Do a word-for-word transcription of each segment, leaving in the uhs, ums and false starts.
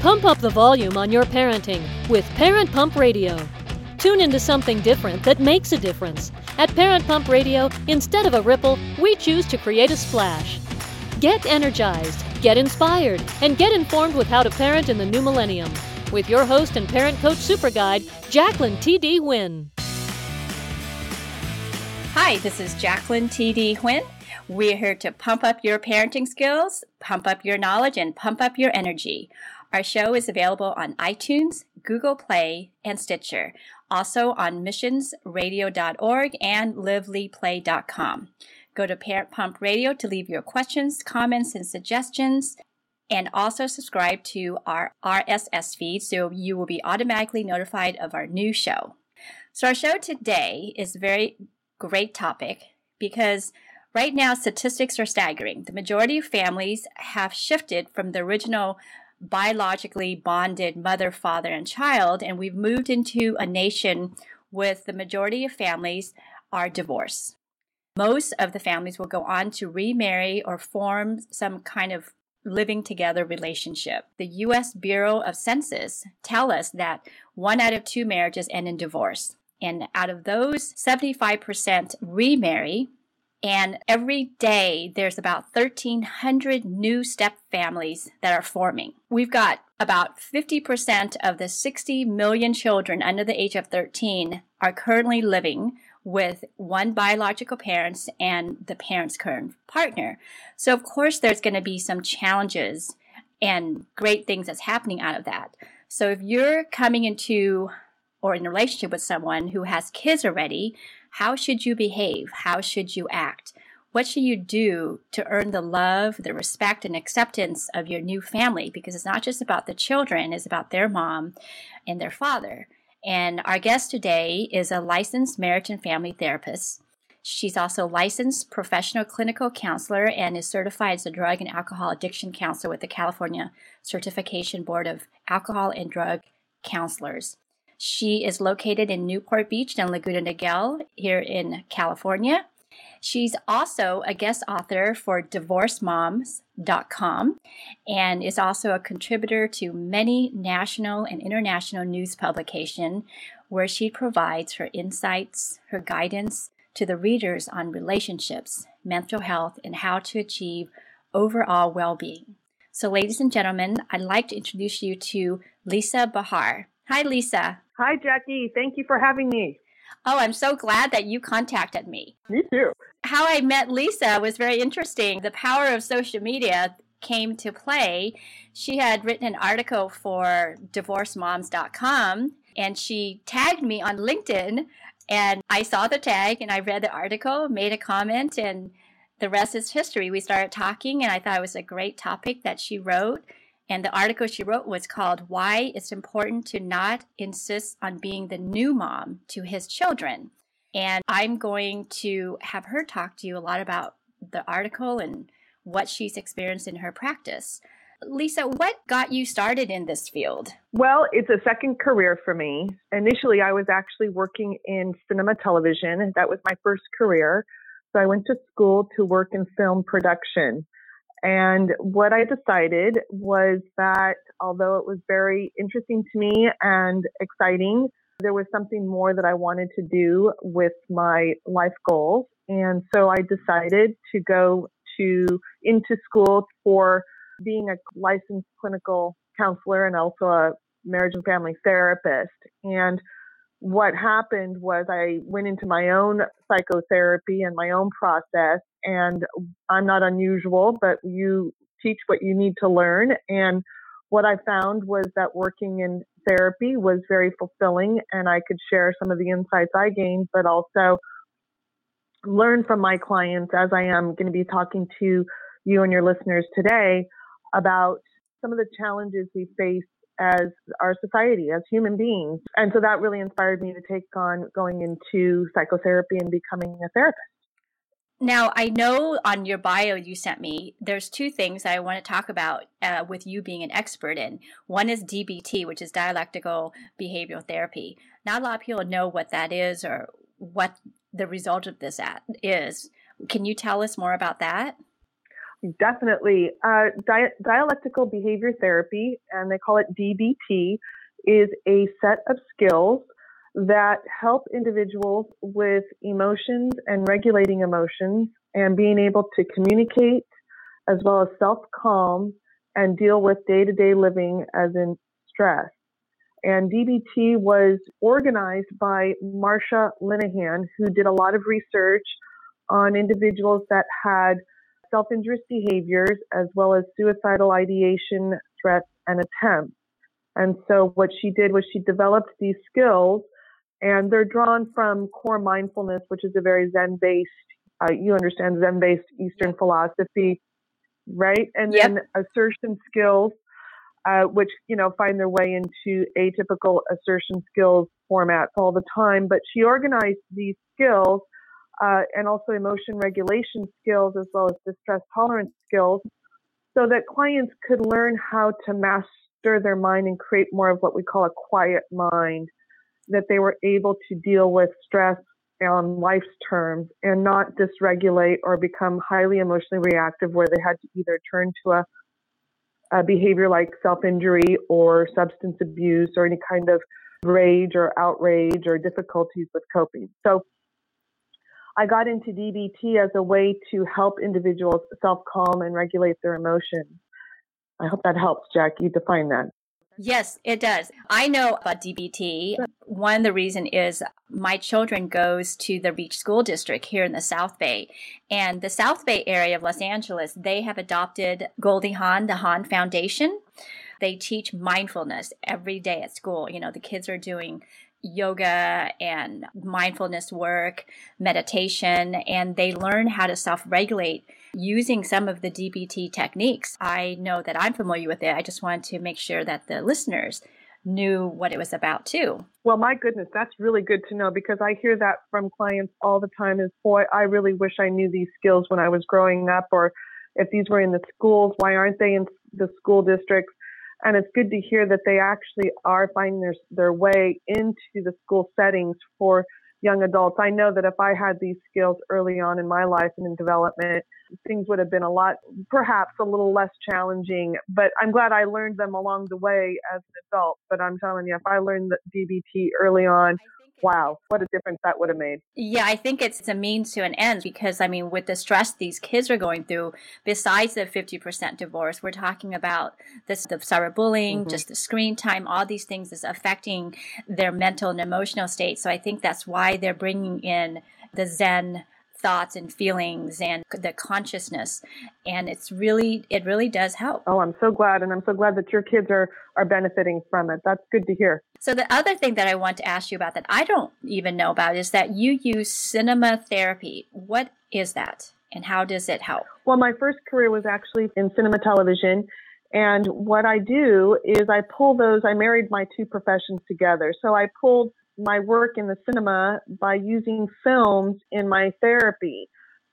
Pump up the volume on your parenting with Parent Pump Radio. Tune into something different that makes a difference. At Parent Pump Radio, instead of a ripple, we choose to create a splash. Get energized, get inspired, and get informed with how to parent in the new millennium. With your host and parent coach super guide, Jacqueline T D. Huynh. Hi, this is Jacqueline T D. Huynh. We're here to pump up your parenting skills, pump up your knowledge, and pump up your energy. Our show is available on iTunes, Google Play, and Stitcher. Also on missions radio dot org and lively play dot com. Go to Parent Pump Radio to leave your questions, comments, and suggestions. And also subscribe to our R S S feed so you will be automatically notified of our new show. So our show today is a very great topic because right now statistics are staggering. The majority of families have shifted from the original biologically bonded mother, father, and child, and we've moved into a nation with the majority of families are divorced. Most of the families will go on to remarry or form some kind of living together relationship. The U S Bureau of Census tell us that one out of two marriages end in divorce. And out of those, seventy-five percent remarry. And every day, there's about thirteen hundred new step families that are forming. We've got about fifty percent of the sixty million children under the age of thirteen are currently living with one biological parent and the parent's current partner. So, of course, there's going to be some challenges and great things that's happening out of that. So if you're coming into or in a relationship with someone who has kids already, how should you behave? How should you act? What should you do to earn the love, the respect, and acceptance of your new family? Because it's not just about the children, it's about their mom and their father. And our guest today is a licensed marriage and family therapist. She's also a licensed professional clinical counselor and is certified as a drug and alcohol addiction counselor with the California Certification Board of Alcohol and Drug Counselors. She is located in Newport Beach and Laguna Niguel here in California. She's also a guest author for divorce moms dot com and is also a contributor to many national and international news publications where she provides her insights, her guidance to the readers on relationships, mental health, and how to achieve overall well-being. So ladies and gentlemen, I'd like to introduce you to Lisa Bahar. Hi, Lisa. Hi, Jackie. Thank you for having me. Oh, I'm so glad that you contacted me. Me too. How I met Lisa was very interesting. The power of social media came to play. She had written an article for divorce moms dot com, and she tagged me on LinkedIn, and I saw the tag, and I read the article, made a comment, and the rest is history. We started talking, and I thought it was a great topic that she wrote. And the article she wrote was called Why It's Important to Not Insist on Being the New Mom to His Children. And I'm going to have her talk to you a lot about the article and what she's experienced in her practice. Lisa, what got you started in this field? Well, it's a second career for me. Initially, I was actually working in cinema television. That was my first career. So I went to school to work in film production. And what I decided was that although it was very interesting to me and exciting, there was something more that I wanted to do with my life goals. And so I decided to go to into school for being a licensed clinical counselor and also a marriage and family therapist. And what happened was I went into my own psychotherapy and my own process. And I'm not unusual, but you teach what you need to learn. And what I found was that working in therapy was very fulfilling, and I could share some of the insights I gained, but also learn from my clients, as I am going to be talking to you and your listeners today about some of the challenges we face as our society, as human beings. And so that really inspired me to take on going into psychotherapy and becoming a therapist. Now, I know on your bio you sent me, there's two things I want to talk about uh, with you being an expert in. One is D B T, which is dialectical behavioral therapy. Not a lot of people know what that is or what the result of this at is. Can you tell us more about that? Definitely. Uh, di- dialectical behavior therapy, and they call it D B T, is a set of skills that help individuals with emotions and regulating emotions and being able to communicate as well as self-calm and deal with day-to-day living as in stress. And D B T was organized by Marsha Linehan, who did a lot of research on individuals that had self-injurious behaviors as well as suicidal ideation, threats, and attempts. And so what she did was she developed these skills, and they're drawn from core mindfulness, which is a very Zen-based, uh, you understand Zen-based Eastern philosophy, right? And Yep. then assertion skills, uh, which, you know, find their way into atypical assertion skills formats all the time. But she organized these skills uh, and also emotion regulation skills as well as distress tolerance skills so that clients could learn how to master their mind and create more of what we call a quiet mind, that they were able to deal with stress on life's terms and not dysregulate or become highly emotionally reactive where they had to either turn to a, a behavior like self-injury or substance abuse or any kind of rage or outrage or difficulties with coping. So I got into D B T as a way to help individuals self-calm and regulate their emotions. I hope that helps, Jackie, define that. Yes, it does. I know about D B T. One of the reason is my children goes to the Reach School District here in the South Bay. And the South Bay area of Los Angeles, they have adopted Goldie Hawn, the Hawn Foundation. They teach mindfulness every day at school. You know, the kids are doing yoga and mindfulness work, meditation, and they learn how to self-regulate using some of the D B T techniques. I know that I'm familiar with it. I just wanted to make sure that the listeners knew what it was about too. Well, my goodness, that's really good to know because I hear that from clients all the time is, boy, I really wish I knew these skills when I was growing up, or if these were in the schools, why aren't they in the school districts? And it's good to hear that they actually are finding their, their way into the school settings for young adults. I know that if I had these skills early on in my life and in development, things would have been a lot, perhaps a little less challenging, but I'm glad I learned them along the way as an adult. But I'm telling you, if I learned the D B T early on, wow, what a difference that would have made. Yeah, I think it's a means to an end because, I mean, with the stress these kids are going through, besides the fifty percent divorce, we're talking about this, the cyberbullying, mm-hmm. just the screen time, all these things is affecting their mental and emotional state. So I think that's why they're bringing in the Zen thoughts and feelings and the consciousness. And it's really, it really does help. Oh, I'm so glad. And I'm so glad that your kids are, are benefiting from it. That's good to hear. So the other thing that I want to ask you about that I don't even know about is that you use cinema therapy. What is that? And how does it help? Well, my first career was actually in cinema television. And what I do is I pull those, I married my two professions together. So I pulled my work in the cinema by using films in my therapy.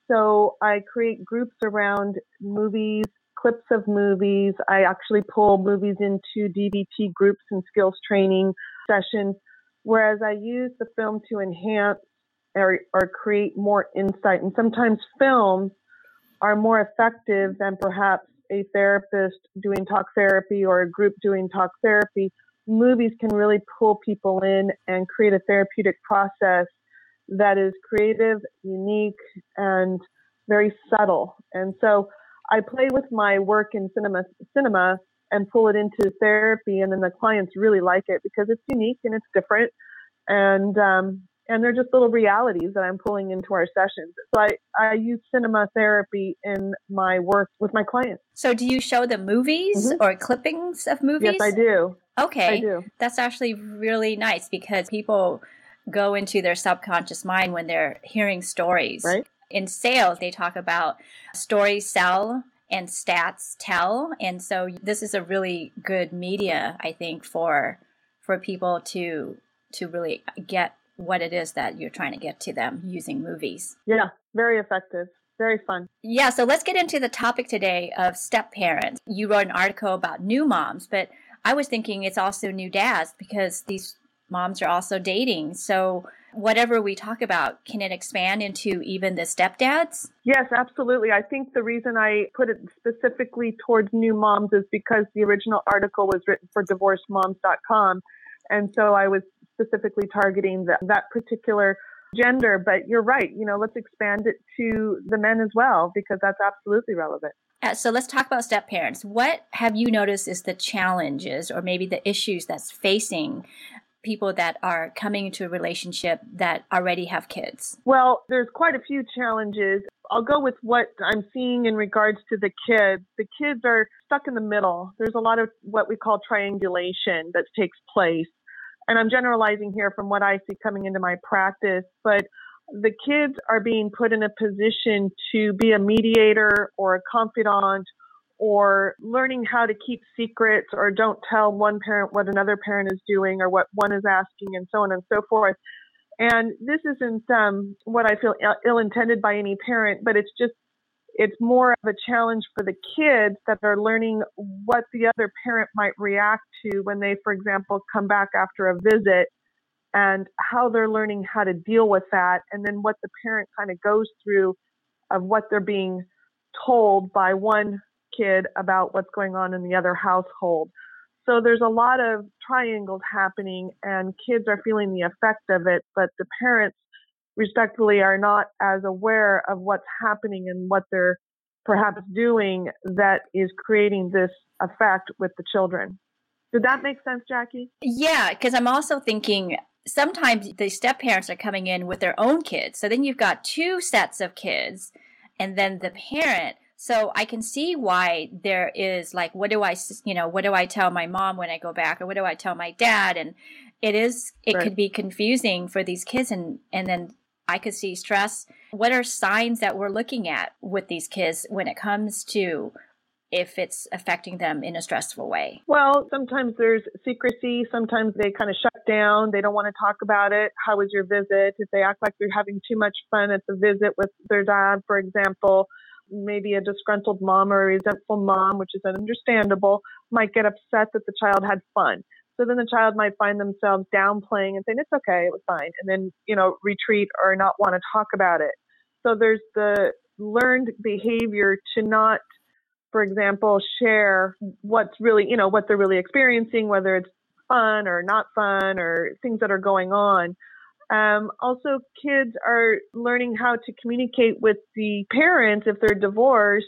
So I create groups around movies, clips of movies. I actually pull movies into D B T groups and skills training sessions, whereas I use the film to enhance or, or create more insight. And sometimes films are more effective than perhaps a therapist doing talk therapy or a group doing talk therapy. Movies can really pull people in and create a therapeutic process that is creative, unique, and very subtle. And so I play with my work in cinema, cinema and pull it into therapy, and then the clients really like it because it's unique and it's different, and um, and they're just little realities that I'm pulling into our sessions. So I, I use cinema therapy in my work with my clients. So do you show them movies mm-hmm. or clippings of movies? Yes, I do. Okay. I do. That's actually really nice because people go into their subconscious mind when they're hearing stories. Right. In sales, they talk about stories sell and stats tell. And so this is a really good media, I think, for for people to to really get what it is that you're trying to get to them using movies. Yeah, very effective. Very fun. Yeah, so let's get into the topic today of step parents. You wrote an article about new moms, but I was thinking it's also new dads because these moms are also dating. So whatever we talk about, can it expand into even the stepdads? Yes, absolutely. I think the reason I put it specifically towards new moms is because the original article was written for divorced moms dot com. And so I was specifically targeting the, that particular gender. But you're right. You know, let's expand it to the men as well, because that's absolutely relevant. Uh, so let's talk about step parents. What have you noticed is the challenges or maybe the issues that's facing people that are coming into a relationship that already have kids? Well, there's quite a few challenges. I'll go with what I'm seeing in regards to the kids. The kids are stuck in the middle. There's a lot of what we call triangulation that takes place. And I'm generalizing here from what I see coming into my practice, but the kids are being put in a position to be a mediator or a confidant, or learning how to keep secrets, or don't tell one parent what another parent is doing or what one is asking, and so on and so forth. And this isn't um, what I feel ill-intended by any parent, but it's just, it's more of a challenge for the kids that are learning what the other parent might react to when they, for example, come back after a visit, and how they're learning how to deal with that, and then what the parent kind of goes through of what they're being told by one kid about what's going on in the other household. So there's a lot of triangles happening, and kids are feeling the effect of it, but the parents respectfully are not as aware of what's happening and what they're perhaps doing that is creating this effect with the children. Did that make sense, Jackie? Yeah, because I'm also thinking sometimes the step parents are coming in with their own kids. So then you've got two sets of kids and then the parent. So I can see why there is like, what do I, you know, what do I tell my mom when I go back, or what do I tell my dad? And it is, it Right. could be confusing for these kids. And, and then I could see stress. What are signs that we're looking at with these kids when it comes to if it's affecting them in a stressful way? Well, sometimes there's secrecy. Sometimes they kind of shut down. They don't want to talk about it. How was your visit? If they act like they're having too much fun at the visit with their dad, for example, maybe a disgruntled mom or a resentful mom, which is understandable, might get upset that the child had fun. So then the child might find themselves downplaying and saying, it's okay, it was fine, and then, you know, retreat or not want to talk about it. So there's the learned behavior to not, for example, share what's really, you know, what they're really experiencing, whether it's fun or not fun or things that are going on. Um, also, kids are learning how to communicate with the parents if they're divorced,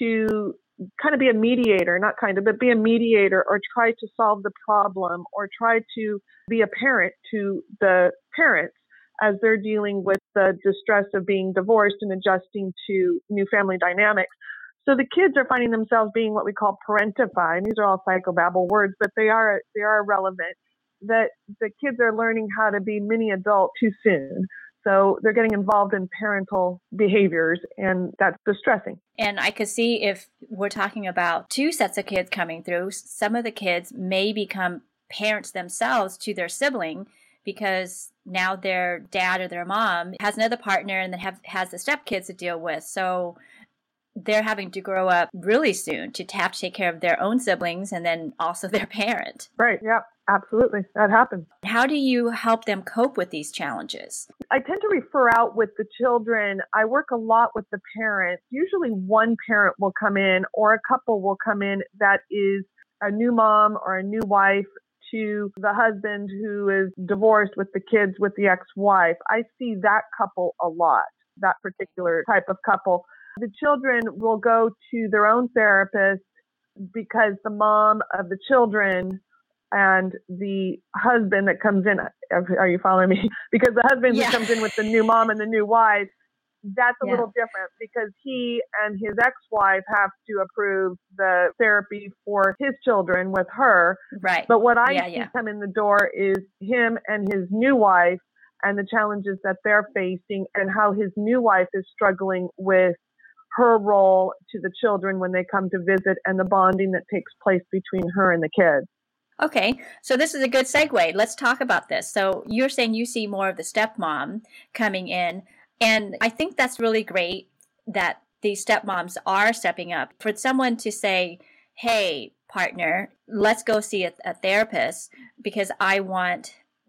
to kind of be a mediator, not kind of, but be a mediator, or try to solve the problem, or try to be a parent to the parents as they're dealing with the distress of being divorced and adjusting to new family dynamics. So the kids are finding themselves being what we call parentified. These are all psychobabble words, but they are they are relevant. That the kids are learning how to be mini adult too soon. So they're getting involved in parental behaviors, and that's distressing. And I could see if we're talking about two sets of kids coming through, some of the kids may become parents themselves to their sibling, because now their dad or their mom has another partner and then have, has the stepkids to deal with. So they're having to grow up really soon to have to take care of their own siblings and then also their parent. Right. Yeah, absolutely. That happens. How do you help them cope with these challenges? I tend to refer out with the children. I work a lot with the parents. Usually one parent will come in, or a couple will come in that is a new mom or a new wife to the husband who is divorced with the kids with the ex-wife. I see that couple a lot, that particular type of couple. The children will go to their own therapist because the mom of the children and the husband that comes in, are you following me? Because the husband Yeah. who comes in with the new mom and the new wife, that's a Yeah. little different, because he and his ex-wife have to approve the therapy for his children with her. Right. But what I Yeah, see yeah. come in the door is him and his new wife and the challenges that they're facing, and how his new wife is struggling with her role to the children when they come to visit, and the bonding that takes place between her and the kids. Okay, so this is a good segue. Let's talk about this. So you're saying you see more of the stepmom coming in, and I think that's really great that these stepmoms are stepping up. For someone to say, hey, partner, let's go see a, a therapist because I want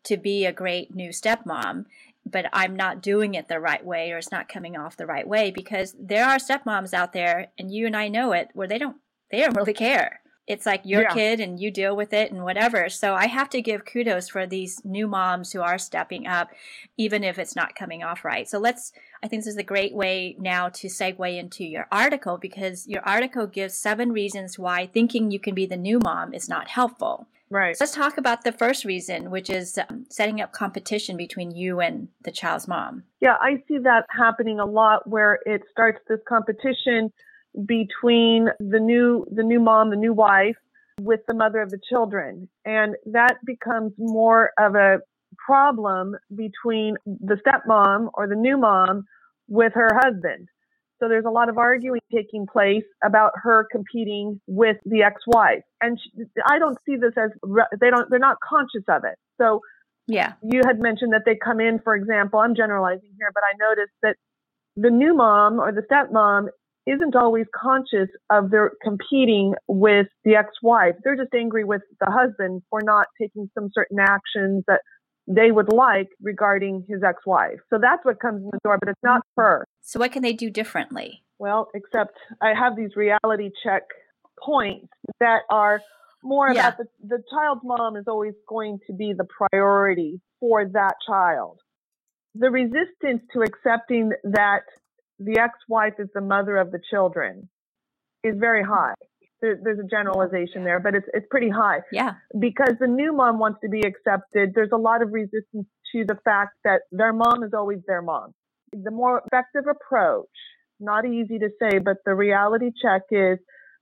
to be a great new stepmom, but I'm not doing it the right way, or it's not coming off the right way, because there are stepmoms out there, and you and I know it, where they don't, they don't really care. It's like your Yeah. kid and you deal with it and whatever. So I have to give kudos for these new moms who are stepping up, even if it's not coming off right. So let's, I think this is a great way now to segue into your article, because your article gives seven reasons why thinking you can be the new mom is not helpful. Right. So let's talk about the first reason, which is um, setting up competition between you and the child's mom. Yeah, I see that happening a lot, where it starts this competition between the new the new mom, the new wife, with the mother of the children. And that becomes more of a problem between the stepmom or the new mom with her husband. So there's a lot of arguing taking place about her competing with the ex-wife. And she, I don't see this as, they don't, they're not conscious of it. So Yeah. you had mentioned that they come in, for example, I'm generalizing here, but I noticed that the new mom or the stepmom isn't always conscious of their competing with the ex-wife. They're just angry with the husband for not taking some certain actions that they would like regarding his ex-wife. So that's what comes in the door, but it's not her. So what can they do differently? Well, except I have these reality check points that are more Yeah. about the, the child's mom is always going to be the priority for that child. The resistance to accepting that the ex-wife is the mother of the children is very high. There, there's a generalization there, but it's it's pretty high. Yeah. Because the new mom wants to be accepted. There's a lot of resistance to the fact that their mom is always their mom. The more effective approach, not easy to say, but the reality check is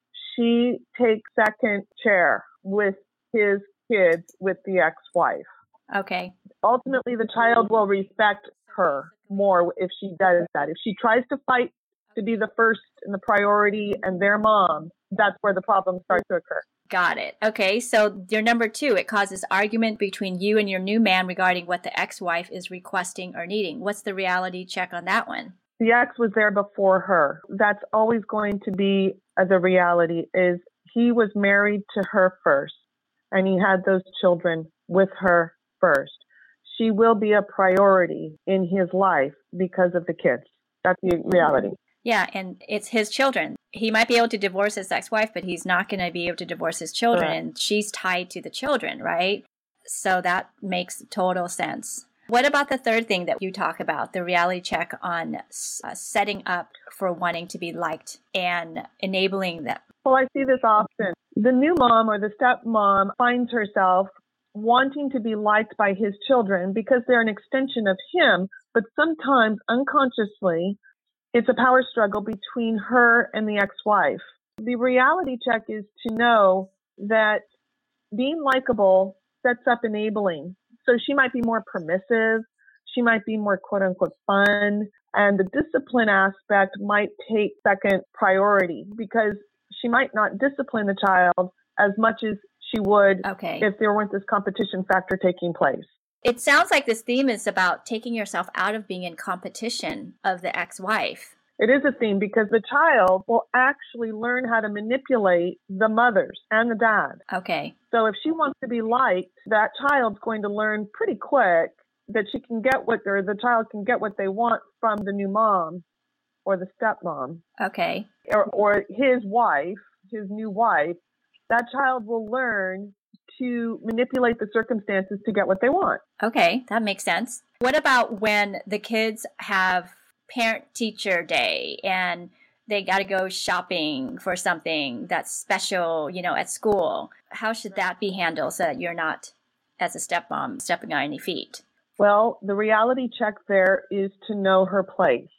she takes second chair with his kids with the ex-wife. Okay. Ultimately, the child will respect her more if she does that. If she tries to fight to be the first and the priority and their mom, that's where the problems start to occur. Got it. Okay. So your number two, it causes argument between you and your new man regarding what the ex-wife is requesting or needing. What's the reality check on that one? The ex was there before her. That's always going to be uh, the reality is he was married to her first and he had those children with her first. She will be a priority in his life because of the kids. That's the reality. Yeah, and it's his children. He might be able to divorce his ex-wife, but he's not going to be able to divorce his children. Correct. And she's tied to the children, right? So that makes total sense. What about the third thing that you talk about, the reality check on uh, setting up for wanting to be liked and enabling them? Well, I see this often. The new mom or the stepmom finds herself wanting to be liked by his children because they're an extension of him, but sometimes unconsciously, it's a power struggle between her and the ex-wife. The reality check is to know that being likable sets up enabling. So she might be more permissive. She might be more quote unquote fun. And the discipline aspect might take second priority because she might not discipline the child as much as she would Okay. if there weren't this competition factor taking place. It sounds like this theme is about taking yourself out of being in competition of the ex-wife. It is a theme because the child will actually learn how to manipulate the mothers and the dad. Okay. So if she wants to be liked, that child's going to learn pretty quick that she can get what, or the child can get what they want from the new mom or the stepmom Okay. or, or his wife, his new wife. That child will learn to manipulate the circumstances to get what they want. Okay, that makes sense. What about when the kids have parent-teacher day and they got to go shopping for something that's special, you know, at school? How should that be handled so that you're not, as a stepmom, stepping on any feet? Well, the reality check there is to know her place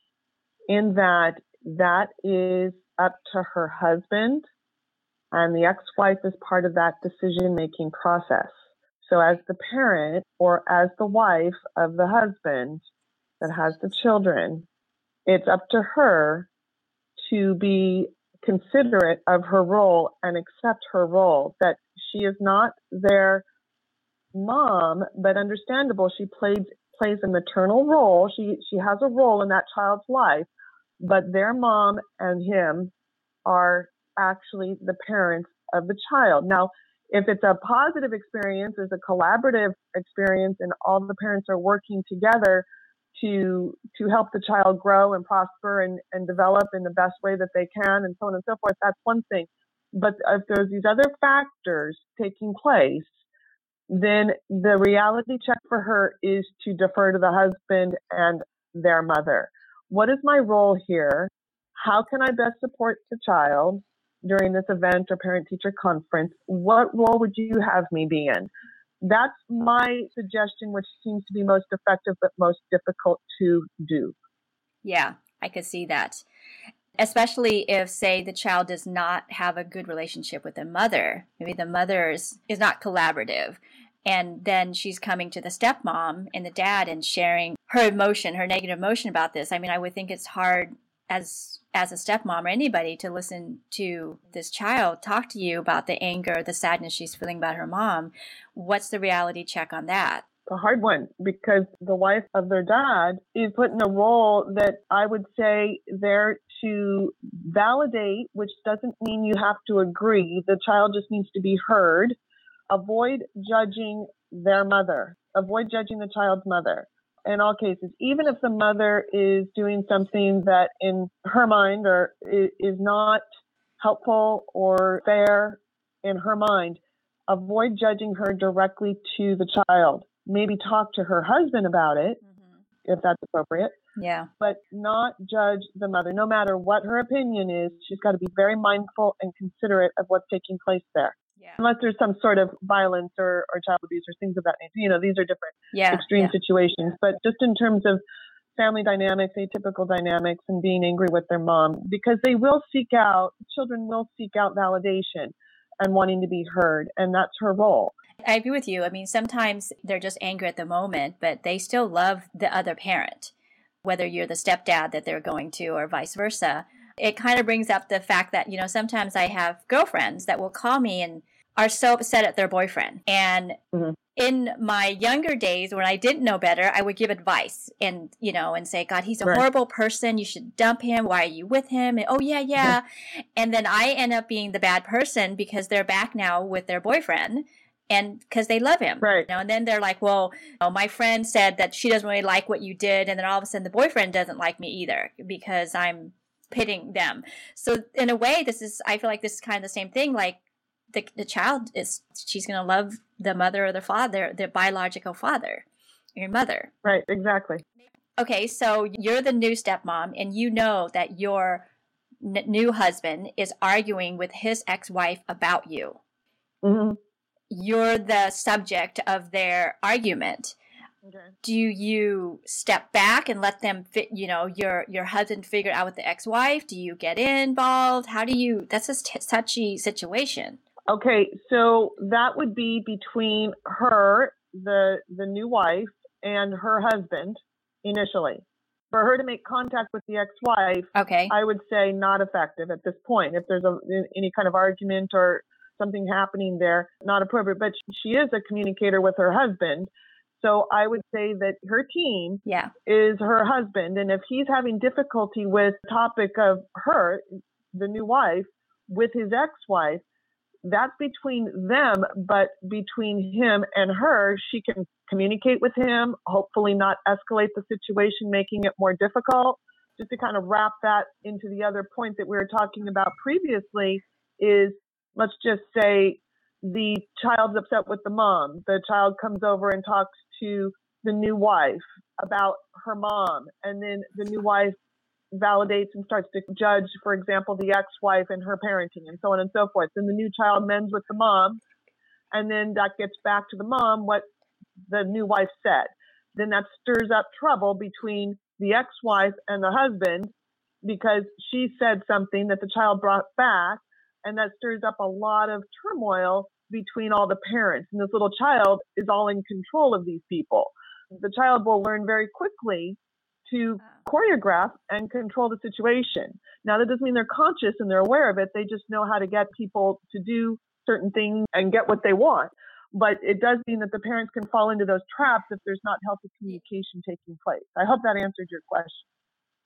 in that that is up to her husband. And the ex-wife is part of that decision-making process. So as the parent or as the wife of the husband that has the children, it's up to her to be considerate of her role and accept her role, that she is not their mom, but understandable, she plays plays a maternal role. She she has a role in that child's life, but their mom and him are actually the parents of the child. Now, If it's a positive experience, there's a collaborative experience and all the parents are working together to to help the child grow and prosper and, and develop in the best way that they can and so on and so forth, that's one thing. But if there's these other factors taking place, then the reality check for her is to defer to the husband and their mother. What is my role here? How can I best support the child during this event or parent-teacher conference? What role would you have me be in? That's my suggestion, which seems to be most effective but most difficult to do. Yeah, I could see that. Especially if, say, the child does not have a good relationship with the mother. Maybe the mother is, is not collaborative. And then she's coming to the stepmom and the dad and sharing her emotion, her negative emotion about this. I mean, I would think it's hard as as a stepmom or anybody to listen to this child talk to you about the anger, the sadness she's feeling about her mom. What's the reality check on that? A hard one, because the wife of their dad is put in a role that I would say they're to validate, which doesn't mean you have to agree. The child just needs to be heard. Avoid judging their mother. Avoid judging the child's mother. In all cases, even if the mother is doing something that in her mind or is not helpful or fair in her mind, avoid judging her directly to the child. Maybe talk to her husband about it, mm-hmm. if that's appropriate. Yeah. But not judge the mother. No matter what her opinion is, she's got to be very mindful and considerate of what's taking place there. Yeah. Unless there's some sort of violence or, or child abuse or things of that nature. You know, these are different yeah, extreme yeah. situations. But just in terms of family dynamics, atypical dynamics, and being angry with their mom, because they will seek out, children will seek out validation and wanting to be heard. And that's her role. I agree with you. I mean, sometimes they're just angry at the moment, but they still love the other parent, whether you're the stepdad that they're going to or vice versa. It kind of brings up the fact that, you know, sometimes I have girlfriends that will call me and are so upset at their boyfriend. And mm-hmm. in my younger days, when I didn't know better, I would give advice and, you know, and say, God, he's a right. horrible person. You should dump him. Why are you with him? And, oh, yeah, yeah. Mm-hmm. And then I end up being the bad person because they're back now with their boyfriend. And because they love him, right? You know, and then they're like, well, you know, my friend said that she doesn't really like what you did. And then all of a sudden the boyfriend doesn't like me either because I'm pitting them. So in a way, this is, I feel like this is kind of the same thing. Like the, the child is, she's going to love the mother or the father, their biological father, your mother. Right, exactly. Okay, so you're the new stepmom and you know that your n- new husband is arguing with his ex-wife about you. Mm-hmm. You're the subject of their argument. Okay. Do you step back and let them fit, you know, your, your husband figure out with the ex-wife? Do you get involved? How do you, that's a t- touchy situation. Okay. So that would be between her, the, the new wife and her husband initially. For her to make contact with the ex-wife, okay. I would say not effective at this point. If there's a, any kind of argument or something happening there, not appropriate, but she is a communicator with her husband. So I would say that her team yeah. is her husband. And if he's having difficulty with the topic of her, the new wife, with his ex-wife, that's between them, but between him and her, she can communicate with him, hopefully not escalate the situation, making it more difficult. Just to kind of wrap that into the other point that we were talking about previously is, let's just say the child's upset with the mom. The child comes over and talks to the new wife about her mom. And then the new wife validates and starts to judge, for example, the ex-wife and her parenting and so on and so forth. Then the new child mends with the mom. And then that gets back to the mom what the new wife said. Then that stirs up trouble between the ex-wife and the husband because she said something that the child brought back. And that stirs up a lot of turmoil between all the parents. And this little child is all in control of these people. The child will learn very quickly to choreograph and control the situation. Now, that doesn't mean they're conscious and they're aware of it. They just know how to get people to do certain things and get what they want. But it does mean that the parents can fall into those traps if there's not healthy communication taking place. I hope that answered your question.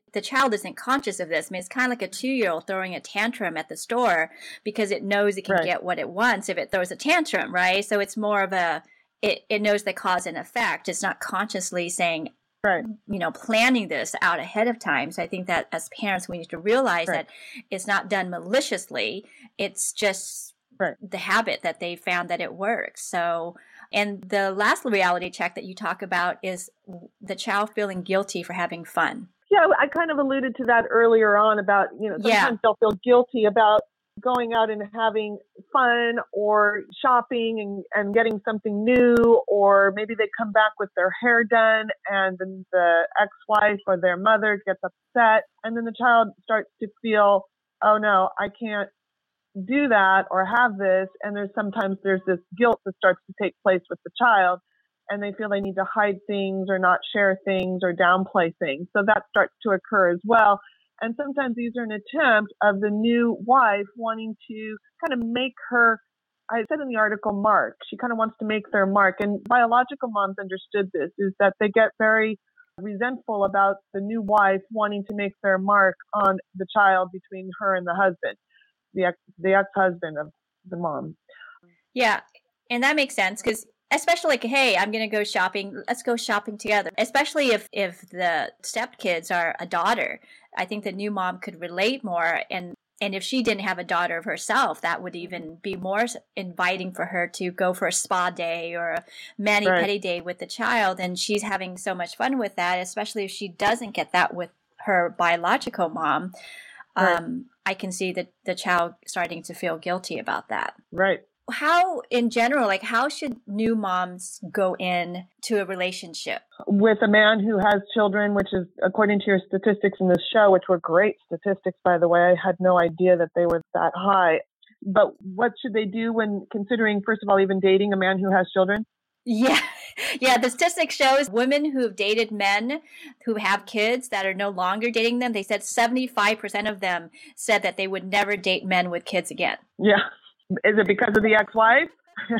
the child isn't conscious of this. I mean, it's kind of like a two-year-old throwing a tantrum at the store because it knows it can Right. get what it wants if it throws a tantrum, right? So it's more of a, it, it knows the cause and effect. It's not consciously saying, Right. you know, planning this out ahead of time. So I think that as parents, we need to realize Right. that it's not done maliciously. It's just Right. the habit that they found that it works. So, and the last reality check that you talk about is the child feeling guilty for having fun. Yeah, I kind of alluded to that earlier on about, you know, sometimes Yeah. they'll feel guilty about going out and having fun or shopping and, and getting something new, or maybe they come back with their hair done and then the ex-wife or their mother gets upset, and then the child starts to feel, oh no, I can't do that or have this. And there's sometimes there's this guilt that starts to take place with the child, and they feel they need to hide things or not share things or downplay things. So that starts to occur as well. And sometimes these are an attempt of the new wife wanting to kind of make her, I said in the article, mark. She kind of wants to make their mark. And biological moms understood this, is that they get very resentful about the new wife wanting to make their mark on the child between her and the husband, the ex, the ex-husband of the mom. Yeah. And that makes sense because especially like, hey, I'm going to go shopping. Let's go shopping together. Especially if, if the stepkids are a daughter. I think the new mom could relate more. And, and if she didn't have a daughter of herself, that would even be more inviting for her to go for a spa day or a mani-pedi Right. day with the child. And she's having so much fun with that, especially if she doesn't get that with her biological mom. Right. Um, I can see that the child starting to feel guilty about that. Right. How, in general, like how should new moms go in to a relationship? With a man who has children, which is, according to your statistics in this show, which were great statistics, by the way, I had no idea that they were that high. But what should they do when considering, first of all, even dating a man who has children? Yeah. Yeah. The statistic shows women who've dated men who have kids that are no longer dating them. They said seventy-five percent of them said that they would never date men with kids again. Yeah. Is it because of the ex-wife?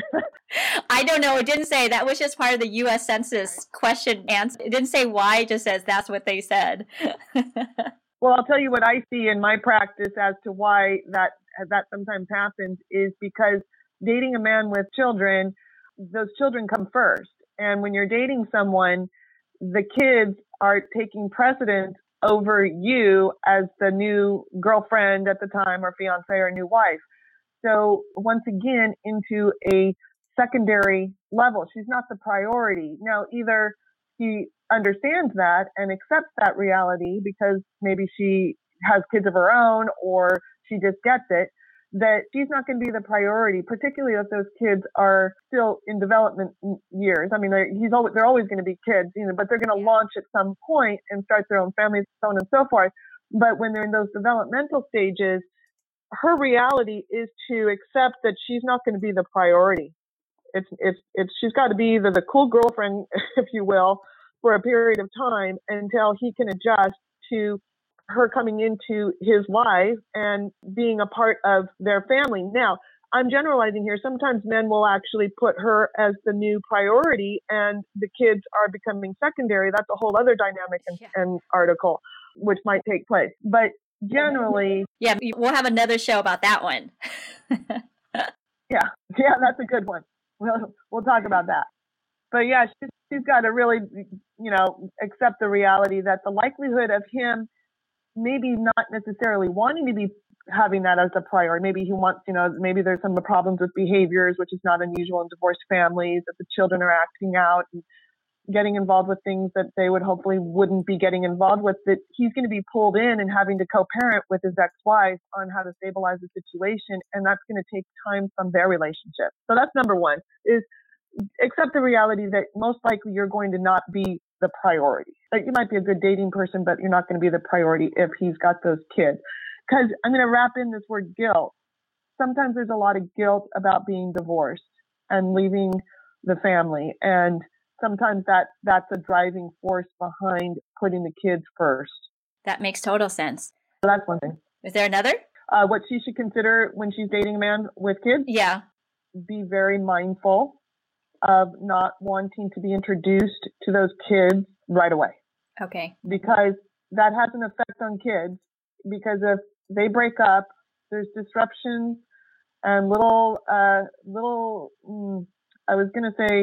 I don't know. It didn't say. That was just part of the U S Census question answer. It didn't say why. It just says that's what they said. Well, I'll tell you what I see in my practice as to why that that sometimes happens is because dating a man with children, those children come first. And when you're dating someone, the kids are taking precedence over you as the new girlfriend at the time or fiance or new wife. So once again, into a secondary level, she's not the priority. Now, either she understands that and accepts that reality because maybe she has kids of her own or she just gets it, that she's not going to be the priority, particularly if those kids are still in development years. I mean, they're, he's always, they're always going to be kids, you know, but they're going to launch at some point and start their own families, so on and so forth. But when they're in those developmental stages, her reality is to accept that she's not going to be the priority. It's, it's, it's, she's got to be the, the cool girlfriend, if you will, for a period of time until he can adjust to her coming into his life and being a part of their family. Now, I'm generalizing here. Sometimes men will actually put her as the new priority and the kids are becoming secondary. That's a whole other dynamic and, Yeah. and article, which might take place. But generally, Yeah, we'll have another show about that one. yeah, yeah, that's a good one. We'll, we'll talk about that. But yeah, she's, she's got to really, you know, accept the reality that the likelihood of him maybe not necessarily wanting to be having that as a priority. Maybe he wants, you know, maybe there's some problems with behaviors, which is not unusual in divorced families, that the children are acting out and getting involved with things that they would hopefully wouldn't be getting involved with, that he's going to be pulled in and having to co-parent with his ex-wife on how to stabilize the situation. And that's going to take time from their relationship. So that's number one, is accept the reality that most likely you're going to not be the priority. Like, you might be a good dating person, but you're not going to be the priority if he's got those kids. Because I'm going to wrap in this word guilt. Sometimes there's a lot of guilt about being divorced and leaving the family. And sometimes that that's a driving force behind putting the kids first. That makes total sense. So that's one thing. Is there another? Uh, what she should consider when she's dating a man with kids, Yeah. be very mindful of not wanting to be introduced to those kids right away. Okay. Because that has an effect on kids, because if they break up, there's disruptions and little, uh, little, mm, I was going to say,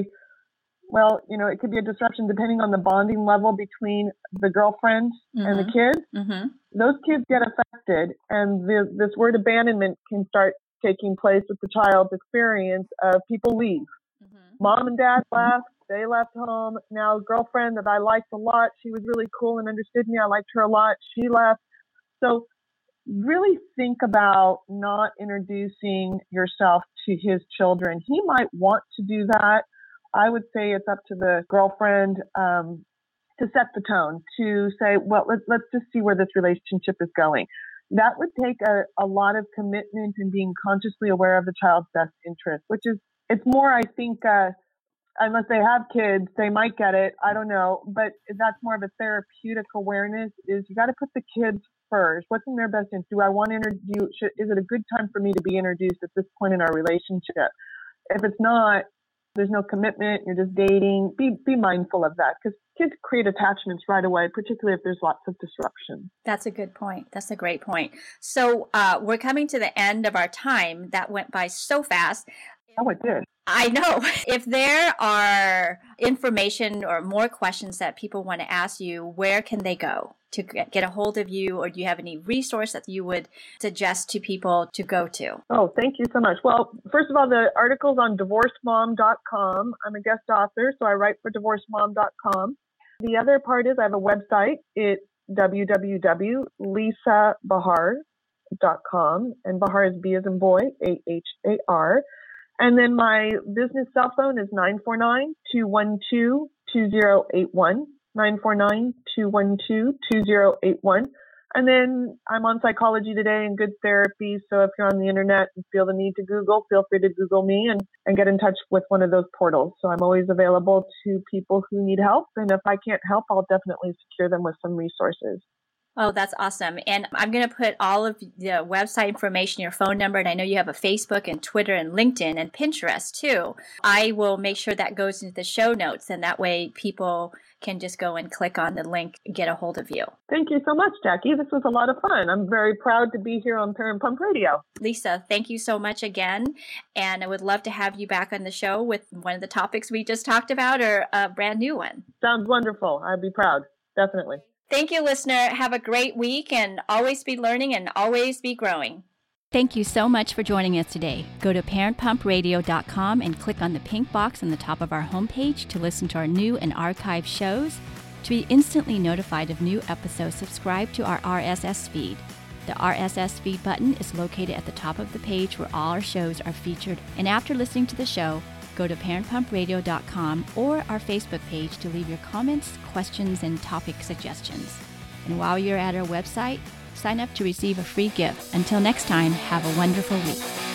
well, you know, it could be a disruption depending on the bonding level between the girlfriend mm-hmm. and the kids. Mm-hmm. Those kids get affected, and the, this word abandonment can start taking place with the child's experience of people leave. Mm-hmm. Mom and dad left. They left home. Now, girlfriend that I liked a lot, she was really cool and understood me. I liked her a lot. She left. So really think about not introducing yourself to his children. He might want to do that. I would say it's up to the girlfriend um, to set the tone, to say, well, let's, let's just see where this relationship is going. That would take a, a lot of commitment and being consciously aware of the child's best interest, which is, it's more, I think, uh, unless they have kids, they might get it. I don't know. But that's more of a therapeutic awareness, is you got to put the kids first. What's in their best interest? Do I want to introduce, should, is it a good time for me to be introduced at this point in our relationship? If it's not, there's no commitment, you're just dating, be be mindful of that, because kids create attachments right away, particularly if there's lots of disruption. That's a good point. That's a great point. So uh, we're coming to the end of our time. That went by so fast. Oh, it did. I know. If there are information or more questions that people want to ask you, where can they go to get a hold of you? Or do you have any resource that you would suggest to people to go to? Oh, thank you so much. Well, first of all, the article's on divorced mom dot com. I'm a guest author, so I write for divorced mom dot com. The other part is I have a website. It's w w w dot lisa bahar dot com. And Bahar is B as in boy, A H A R. And then my business cell phone is nine four nine, two one two, two zero eight one, nine four nine, two one two, two zero eight one. And then I'm on Psychology Today and Good Therapy. So if you're on the internet and feel the need to Google, feel free to Google me and, and get in touch with one of those portals. So I'm always available to people who need help. And if I can't help, I'll definitely secure them with some resources. Oh, that's awesome. And I'm going to put all of the website information, your phone number, and I know you have a Facebook and Twitter and LinkedIn and Pinterest too. I will make sure that goes into the show notes, and that way people can just go and click on the link and get a hold of you. Thank you so much, Jackie. This was a lot of fun. I'm very proud to be here on Parent Pump Radio. Lisa, thank you so much again. And I would love to have you back on the show with one of the topics we just talked about, or a brand new one. Sounds wonderful. I'd be proud. Definitely. Thank you, listener. Have a great week, and always be learning and always be growing. Thank you so much for joining us today. Go to parent pump radio dot com and click on the pink box on the top of our homepage to listen to our new and archived shows. To be instantly notified of new episodes, subscribe to our R S S feed. The R S S feed button is located at the top of the page where all our shows are featured. And after listening to the show, go to parent pump radio dot com or our Facebook page to leave your comments, questions, and topic suggestions. And while you're at our website, sign up to receive a free gift. Until next time, have a wonderful week.